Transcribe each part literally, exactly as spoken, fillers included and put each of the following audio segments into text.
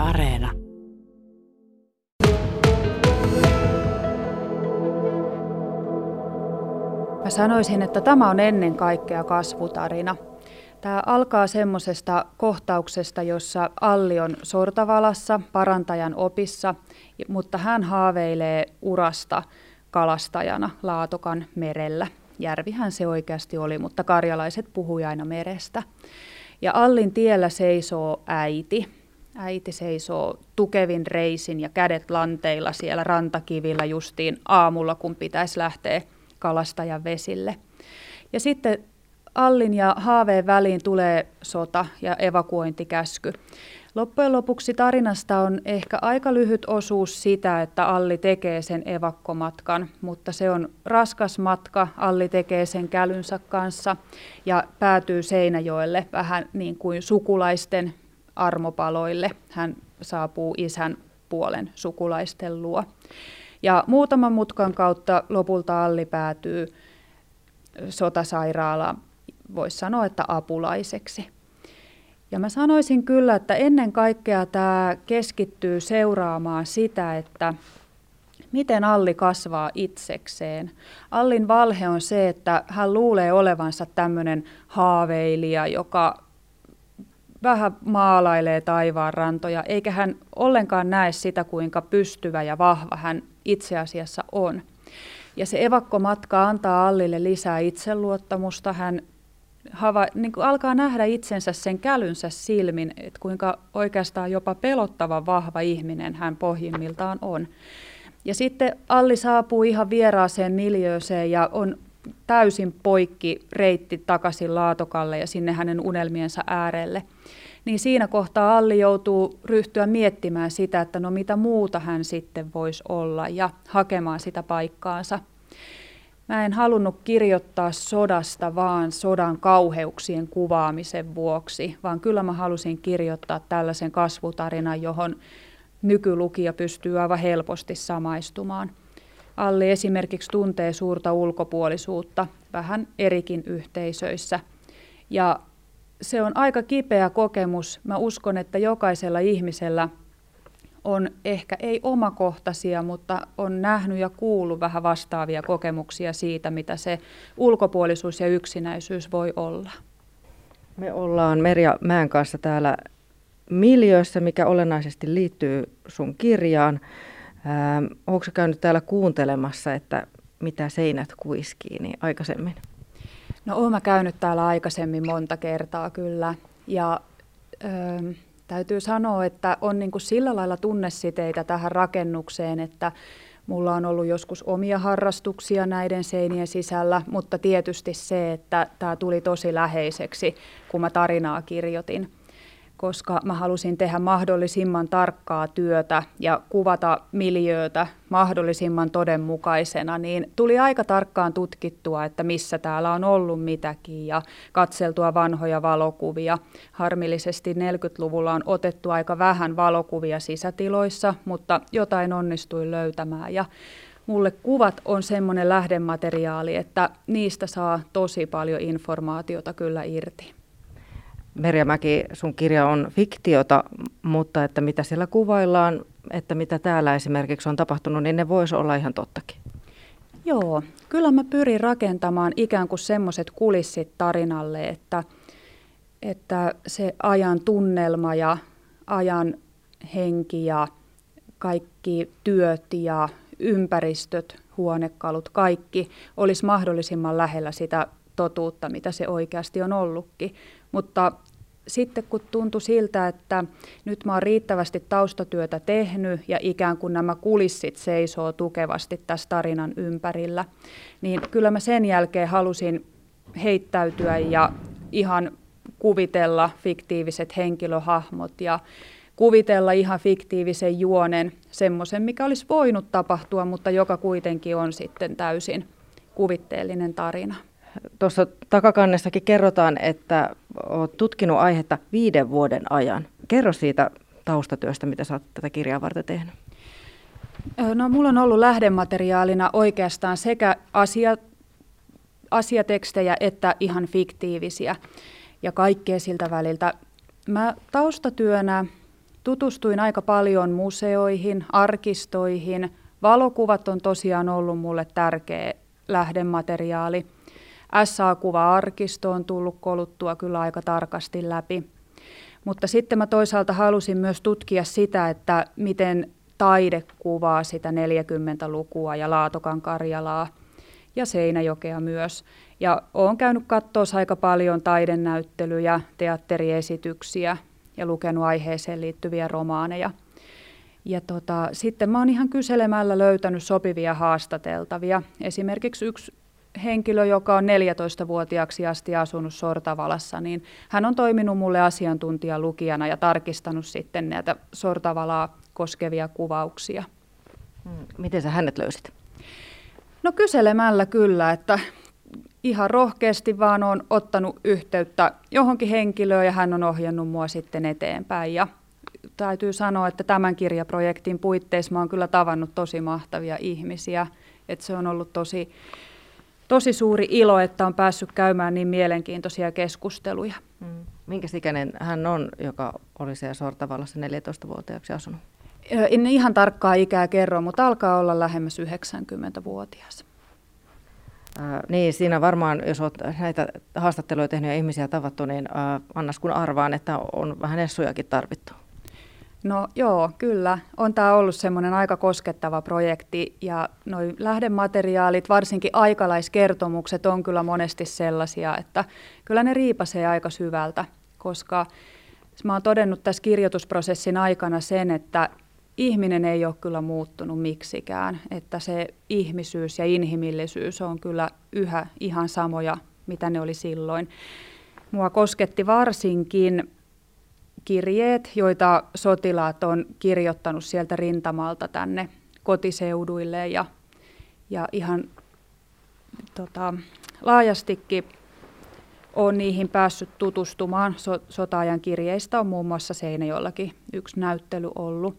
Areena. Mä sanoisin, että tämä on ennen kaikkea kasvutarina. Tämä alkaa semmoisesta kohtauksesta, jossa Alli on sortavalassa, parantajan opissa, mutta hän haaveilee urasta kalastajana Laatokan merellä. Järvihän se oikeasti oli, mutta karjalaiset puhui aina merestä. Ja Allin tiellä seisoo äiti. Äiti seisoo tukevin reisin ja kädet lanteilla siellä rantakivillä justiin aamulla, kun pitäisi lähteä kalastajan vesille. Ja sitten Allin ja Haaveen väliin tulee sota ja evakuointikäsky. Loppujen lopuksi tarinasta on ehkä aika lyhyt osuus sitä, että Alli tekee sen evakkomatkan, mutta se on raskas matka. Alli tekee sen kälynsä kanssa ja päätyy Seinäjoelle vähän niin kuin sukulaisten armopaloille. Hän saapuu isän puolen sukulaisten luo. Ja muutaman mutkan kautta lopulta Alli päätyy sotasairaalaan, voisi sanoa, että apulaiseksi. Ja mä sanoisin kyllä, että ennen kaikkea tämä keskittyy seuraamaan sitä, että miten Alli kasvaa itsekseen. Allin valhe on se, että hän luulee olevansa tämmöinen haaveilija, joka vähän maalailee taivaan rantoja, eikä hän ollenkaan näe sitä, kuinka pystyvä ja vahva hän itse asiassa on. Ja se evakkomatka antaa Allille lisää itseluottamusta. Hän hava, niin kuin alkaa nähdä itsensä sen kälynsä silmin, että kuinka oikeastaan jopa pelottava vahva ihminen hän pohjimmiltaan on. Ja sitten Alli saapuu ihan vieraaseen miljööseen ja on täysin poikki reitti takaisin Laatokalle ja sinne hänen unelmiensa äärelle. Niin siinä kohtaa Alli joutuu ryhtyä miettimään sitä, että no mitä muuta hän sitten voisi olla ja hakemaan sitä paikkaansa. Mä en halunnut kirjoittaa sodasta vaan sodan kauheuksien kuvaamisen vuoksi, vaan kyllä mä halusin kirjoittaa tällaisen kasvutarinan, johon nykylukija pystyy aivan helposti samaistumaan. Alli esimerkiksi tuntee suurta ulkopuolisuutta vähän erikin yhteisöissä ja se on aika kipeä kokemus. Mä uskon, että jokaisella ihmisellä on ehkä ei omakohtaisia, mutta on nähnyt ja kuullut vähän vastaavia kokemuksia siitä, mitä se ulkopuolisuus ja yksinäisyys voi olla. Me ollaan Merja Mäen kanssa täällä miljöössä, mikä olennaisesti liittyy sun kirjaan. Ähm, Oletko käynyt täällä kuuntelemassa, että mitä seinät kuiskii niin aikaisemmin? No olen mä käynyt täällä aikaisemmin monta kertaa kyllä ja ö, täytyy sanoa, että on niin kuin sillä lailla tunnesiteitä tähän rakennukseen, että mulla on ollut joskus omia harrastuksia näiden seinien sisällä, mutta tietysti se, että tämä tuli tosi läheiseksi, kun mä tarinaa kirjoitin, koska mä halusin tehdä mahdollisimman tarkkaa työtä ja kuvata miljöötä mahdollisimman todenmukaisena, niin tuli aika tarkkaan tutkittua, että missä täällä on ollut mitäkin ja katseltua vanhoja valokuvia. Harmillisesti neljäkymmentäluvulla on otettu aika vähän valokuvia sisätiloissa, mutta jotain onnistui löytämään ja mulle kuvat on semmoinen lähdemateriaali, että niistä saa tosi paljon informaatiota kyllä irti. Merja Mäki, sun kirja on fiktiota, mutta että mitä siellä kuvaillaan, että mitä täällä esimerkiksi on tapahtunut, niin ne voisi olla ihan tottakin. Joo, kyllä mä pyrin rakentamaan ikään kuin semmoiset kulissit tarinalle, että, että se ajan tunnelma ja ajan henki ja kaikki työt ja ympäristöt, huonekalut, kaikki olisi mahdollisimman lähellä sitä totuutta, mitä se oikeasti on ollutkin. Mutta sitten kun tuntui siltä, että nyt mä oon riittävästi taustatyötä tehnyt ja ikään kuin nämä kulissit seisoo tukevasti tässä tarinan ympärillä, niin kyllä mä sen jälkeen halusin heittäytyä ja ihan kuvitella fiktiiviset henkilöhahmot ja kuvitella ihan fiktiivisen juonen, semmoisen, mikä olisi voinut tapahtua, mutta joka kuitenkin on sitten täysin kuvitteellinen tarina. Tuossa takakannessakin kerrotaan, että olet tutkinut aihetta viiden vuoden ajan. Kerro siitä taustatyöstä, mitä sä oot tätä kirjaa varten tehnyt. No, mulla on ollut lähdemateriaalina oikeastaan sekä asia, asiatekstejä että ihan fiktiivisiä ja kaikkea siltä väliltä. Mä taustatyönä tutustuin aika paljon museoihin, arkistoihin. Valokuvat on tosiaan ollut mulle tärkeä lähdemateriaali. S A-kuva-arkisto on tullut koluttua kyllä aika tarkasti läpi. Mutta sitten mä toisaalta halusin myös tutkia sitä, että miten taide kuvaa sitä neljäkymmentälukua ja Laatokan Karjalaa ja Seinäjokea myös. Ja olen käynyt katsoa aika paljon taidenäyttelyjä, teatteriesityksiä ja lukenut aiheeseen liittyviä romaaneja. Ja tota, sitten mä oon ihan kyselemällä löytänyt sopivia haastateltavia. Esimerkiksi yksi henkilö, joka on neljätoistavuotiaaksi asti asunut Sortavalassa, niin hän on toiminut mulle asiantuntijalukijana ja tarkistanut sitten näitä Sortavalaa koskevia kuvauksia. Miten sä hänet löysit? No kyselemällä kyllä, että ihan rohkeasti vaan olen ottanut yhteyttä johonkin henkilöön ja hän on ohjannut mua sitten eteenpäin. Ja täytyy sanoa, että tämän kirjaprojektin puitteissa mä oon kyllä tavannut tosi mahtavia ihmisiä. Että se on ollut tosi, tosi suuri ilo, että on päässyt käymään niin mielenkiintoisia keskusteluja. Mm. Minkäs ikäinen hän on, joka oli siellä Sortavallassa neljätoistavuotiaaksi asunut? En ihan tarkkaa ikää kerro, mutta alkaa olla lähemmäs yhdeksänkymmentävuotias. Äh, niin, siinä varmaan, jos olet näitä haastatteluja tehnyt ja ihmisiä tavattu, niin äh, annas kun arvaan, että on vähän essujakin tarvittu. No joo, kyllä. On tämä ollut semmoinen aika koskettava projekti ja noi lähdemateriaalit, varsinkin aikalaiskertomukset on kyllä monesti sellaisia, että kyllä ne riipasee aika syvältä, koska mä oon todennut tässä kirjoitusprosessin aikana sen, että ihminen ei ole kyllä muuttunut miksikään, että se ihmisyys ja inhimillisyys on kyllä yhä ihan samoja, mitä ne oli silloin. Mua kosketti varsinkin kirjeet, joita sotilaat on kirjoittanut sieltä rintamalta tänne kotiseuduille ja, ja ihan tota, laajastikin olen niihin päässyt tutustumaan. So, sota-ajan kirjeistä on muun muassa Seinäjoellakin yksi näyttely ollut.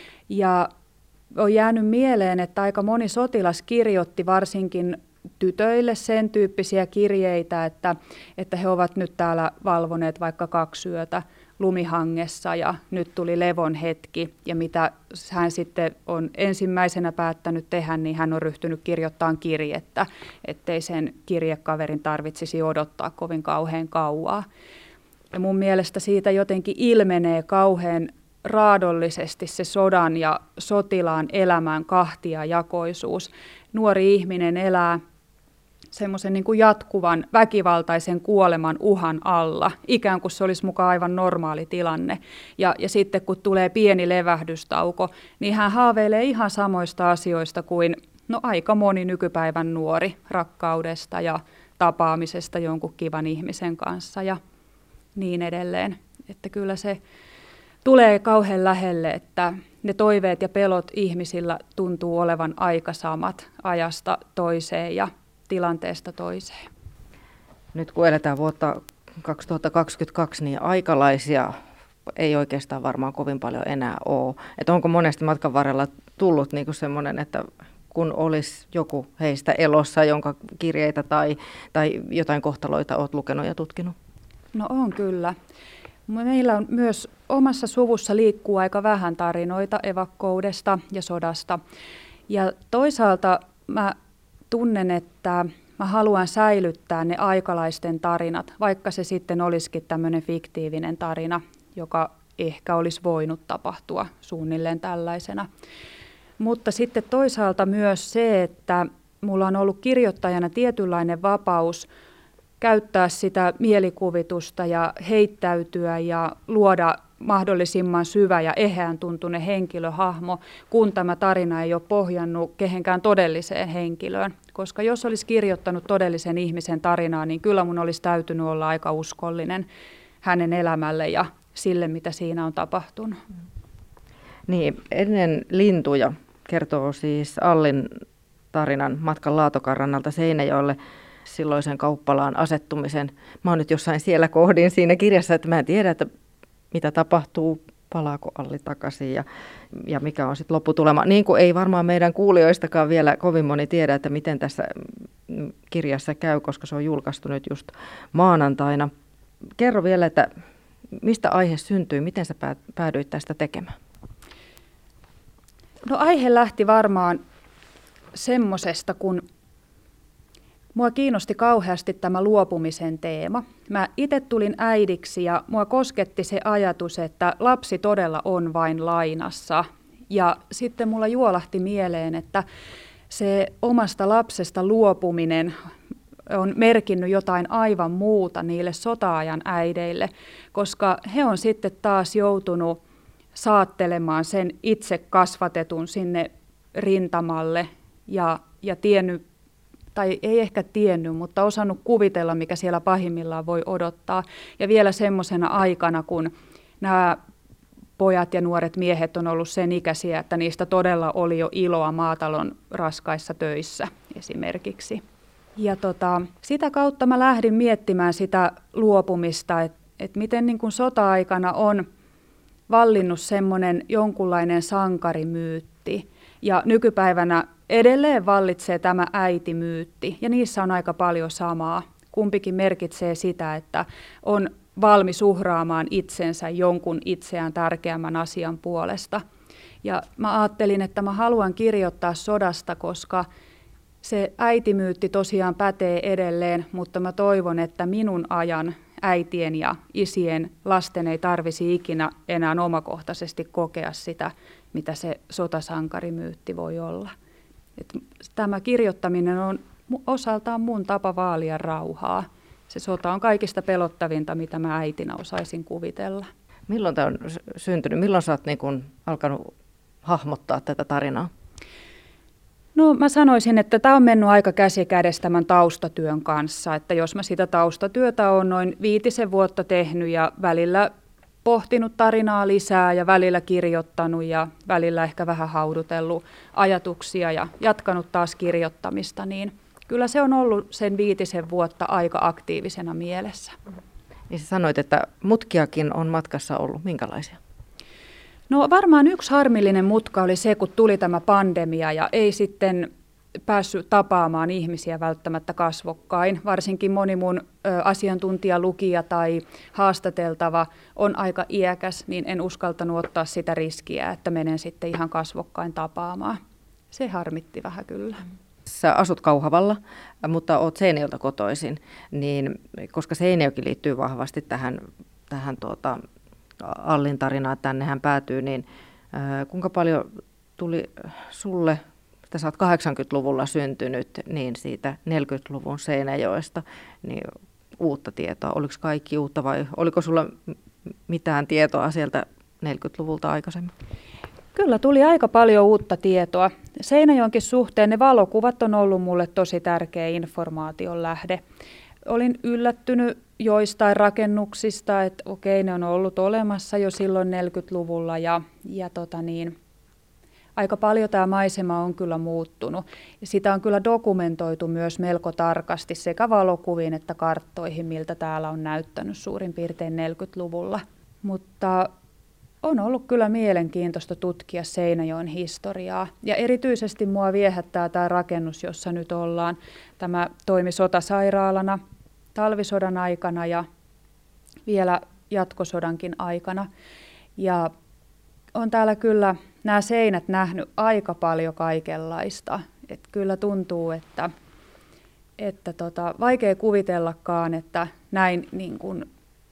Ja on jäänyt mieleen, että aika moni sotilas kirjoitti varsinkin tytöille sen tyyppisiä kirjeitä, että, että he ovat nyt täällä valvoneet vaikka kaksi yötä lumihangessa ja nyt tuli levon hetki. Ja mitä hän sitten on ensimmäisenä päättänyt tehdä, niin hän on ryhtynyt kirjoittamaan kirjettä, ettei sen kirjekaverin tarvitsisi odottaa kovin kauhean kauaa. Ja mun mielestä siitä jotenkin ilmenee kauhean raadollisesti se sodan ja sotilaan elämän kahtiajakoisuus. Nuori ihminen elää semmoisen niin kuin jatkuvan väkivaltaisen kuoleman uhan alla, ikään kuin se olisi mukaan aivan normaali tilanne. Ja, ja sitten kun tulee pieni levähdystauko, niin hän haaveilee ihan samoista asioista kuin no, aika moni nykypäivän nuori, rakkaudesta ja tapaamisesta jonkun kivan ihmisen kanssa ja niin edelleen. Että kyllä se tulee kauhean lähelle, että ne toiveet ja pelot ihmisillä tuntuu olevan aika samat ajasta toiseen ja tilanteesta toiseen. Nyt kun eletään vuotta kaksituhattakaksikymmentäkaksi, niin aikalaisia ei oikeastaan varmaan kovin paljon enää ole. Että onko monesti matkan varrella tullut niinku semmoinen, että kun olisi joku heistä elossa, jonka kirjeitä tai, tai jotain kohtaloita olet lukenut ja tutkinut? No on kyllä. Meillä on myös omassa suvussa liikkuu aika vähän tarinoita evakkoudesta ja sodasta. Ja toisaalta mä tunnen, että mä haluan säilyttää ne aikalaisten tarinat, vaikka se sitten olisikin tämmöinen fiktiivinen tarina, joka ehkä olisi voinut tapahtua suunnilleen tällaisena. Mutta sitten toisaalta myös se, että mulla on ollut kirjoittajana tietynlainen vapaus käyttää sitä mielikuvitusta ja heittäytyä ja luoda mahdollisimman syvä ja eheän tuntunen henkilöhahmo, kun tämä tarina ei ole pohjannut kehenkään todelliseen henkilöön. Koska jos olisi kirjoittanut todellisen ihmisen tarinaa, niin kyllä mun olisi täytynyt olla aika uskollinen hänen elämälle ja sille, mitä siinä on tapahtunut. Niin, ennen lintuja kertoo siis Allin tarinan matkan Laatokan rannalta Seinäjoelle silloisen kauppalaan asettumisen. Mä oon nyt jossain siellä kohdin siinä kirjassa, että mä en tiedä, että mitä tapahtuu, palaako Alli takaisin ja, ja mikä on sitten lopputulema. Niin kuin ei varmaan meidän kuulijoistakaan vielä kovin moni tiedä, että miten tässä kirjassa käy, koska se on julkaistu nyt just maanantaina. Kerro vielä, että mistä aihe syntyi? Miten sä päädyit tästä tekemään? No aihe lähti varmaan semmosesta, kun mua kiinnosti kauheasti tämä luopumisen teema. Mä itse tulin äidiksi ja mua kosketti se ajatus, että lapsi todella on vain lainassa. Ja sitten mulla juolahti mieleen, että se omasta lapsesta luopuminen on merkinnyt jotain aivan muuta niille sota-ajan äideille, koska he on sitten taas joutunut saattelemaan sen itse kasvatetun sinne rintamalle ja, ja tiennyt, tai ei ehkä tiennyt, mutta osannut kuvitella, mikä siellä pahimmillaan voi odottaa. Ja vielä semmoisena aikana, kun nämä pojat ja nuoret miehet on ollut sen ikäisiä, että niistä todella oli jo iloa maatalon raskaissa töissä esimerkiksi. Ja tota, sitä kautta mä lähdin miettimään sitä luopumista, että et miten niin kuin sota-aikana on vallinnut semmoinen jonkunlainen sankarimyytti. Ja nykypäivänä edelleen vallitsee tämä äitimyytti, ja niissä on aika paljon samaa. Kumpikin merkitsee sitä, että on valmis uhraamaan itsensä jonkun itseään tärkeämmän asian puolesta. Ja mä ajattelin, että mä haluan kirjoittaa sodasta, koska se äitimyytti tosiaan pätee edelleen, mutta mä toivon, että minun ajan äitien ja isien lasten ei tarvisi ikinä enää omakohtaisesti kokea sitä, mitä se sotasankarimyytti voi olla. Et tämä kirjoittaminen on osaltaan mun tapa vaalia rauhaa. Se sota on kaikista pelottavinta, mitä mä äitinä osaisin kuvitella. Milloin tämä on syntynyt? Milloin sä oot niin kun alkanut hahmottaa tätä tarinaa? No mä sanoisin, että tämä on mennyt aika käsi kädessä tämän taustatyön kanssa. Että jos mä sitä taustatyötä olen noin viitisen vuotta tehnyt ja välillä pohtinut tarinaa lisää ja välillä kirjoittanut ja välillä ehkä vähän haudutellut ajatuksia ja jatkanut taas kirjoittamista, niin kyllä se on ollut sen viitisen vuotta aika aktiivisena mielessä. Niin sä sanoit, että mutkiakin on matkassa ollut. Minkälaisia? No varmaan yksi harmillinen mutka oli se, kun tuli tämä pandemia ja ei sitten päässyt tapaamaan ihmisiä välttämättä kasvokkain. Varsinkin moni mun ö, asiantuntijalukija tai haastateltava on aika iäkäs, niin en uskaltanut ottaa sitä riskiä, että menen sitten ihan kasvokkain tapaamaan. Se harmitti vähän kyllä. Sä asut Kauhavalla, mutta oot Seinäjoelta kotoisin, niin koska Seinäjoki liittyy vahvasti tähän, tähän tuota, Allin tarinaan, että tänne hän päätyy, niin ää, kuinka paljon tuli sulle, että sä oot kahdeksankymmentäluvulla syntynyt, niin siitä neljäkymmentäluvun Seinäjoesta, niin uutta tietoa? Oliko kaikki uutta vai oliko sulla mitään tietoa sieltä neljäkymmentäluvulta aikaisemmin? Kyllä tuli aika paljon uutta tietoa. Seinäjoenkin suhteen ne valokuvat on ollut mulle tosi tärkeä informaation lähde. Olin yllättynyt joistain rakennuksista, että okei, ne on ollut olemassa jo silloin neljäkymmentäluvulla ja, ja tota niin, aika paljon tämä maisema on kyllä muuttunut. Ja sitä on kyllä dokumentoitu myös melko tarkasti sekä valokuviin että karttoihin, miltä täällä on näyttänyt suurin piirtein neljäkymmentäluvulla. Mutta on ollut kyllä mielenkiintoista tutkia Seinäjoen historiaa. Ja erityisesti mua viehättää tämä rakennus, jossa nyt ollaan. Tämä toimi sotasairaalana talvisodan aikana ja vielä jatkosodankin aikana. Ja on täällä kyllä nämä seinät nähnyt aika paljon kaikenlaista. Et kyllä tuntuu, että, että tota, vaikea kuvitellakaan, että näin niin kuin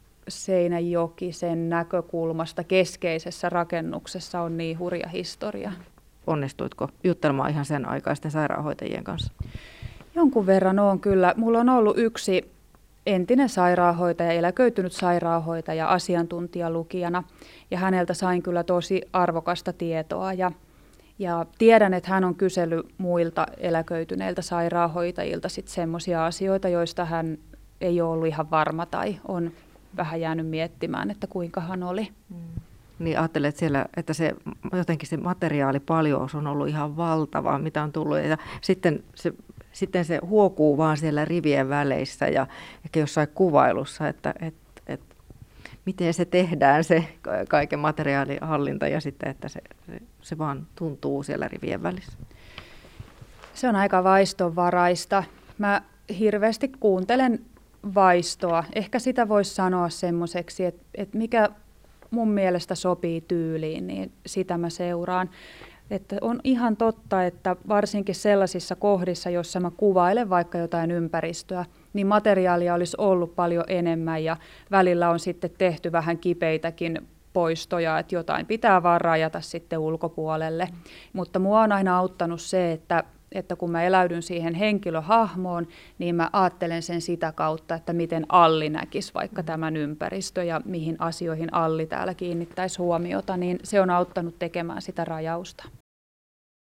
Seinäjoki sen näkökulmasta keskeisessä rakennuksessa on niin hurja historia. Onnistuitko juttelemaan ihan sen aikaisten sairaanhoitajien kanssa? Jonkun verran on kyllä. Mulla on ollut yksi entinen sairaanhoitaja, eläköitynyt sairaanhoitaja asiantuntijalukijana, ja häneltä sain kyllä tosi arvokasta tietoa. Ja, ja tiedän, että hän on kysellyt muilta eläköityneiltä sairaanhoitajilta sitten semmoisia asioita, joista hän ei ole ollut ihan varma tai on vähän jäänyt miettimään, että kuinka hän oli. Mm. Niin ajattelet siellä, että se, jotenkin se materiaalipaljous on ollut ihan valtava, mitä on tullut. Ja sitten se, sitten se huokuu vaan siellä rivien väleissä ja ehkä jossain kuvailussa, että et, et, miten se tehdään se kaiken materiaalihallinta ja sitten, että se, se, se vaan tuntuu siellä rivien välissä. Se on aika vaistonvaraista. Mä hirveästi kuuntelen vaistoa. Ehkä sitä voisi sanoa semmoiseksi, että, että mikä mun mielestä sopii tyyliin, niin sitä mä seuraan. Että on ihan totta, että varsinkin sellaisissa kohdissa, joissa mä kuvailen vaikka jotain ympäristöä, niin materiaalia olisi ollut paljon enemmän ja välillä on sitten tehty vähän kipeitäkin poistoja, että jotain pitää vaan rajata sitten ulkopuolelle. Mm. Mutta mua on aina auttanut se, että, että kun mä eläydyn siihen henkilöhahmoon, niin mä ajattelen sen sitä kautta, että miten Alli näkisi vaikka tämän ympäristö ja mihin asioihin Alli täällä kiinnittäisi huomiota, niin se on auttanut tekemään sitä rajausta.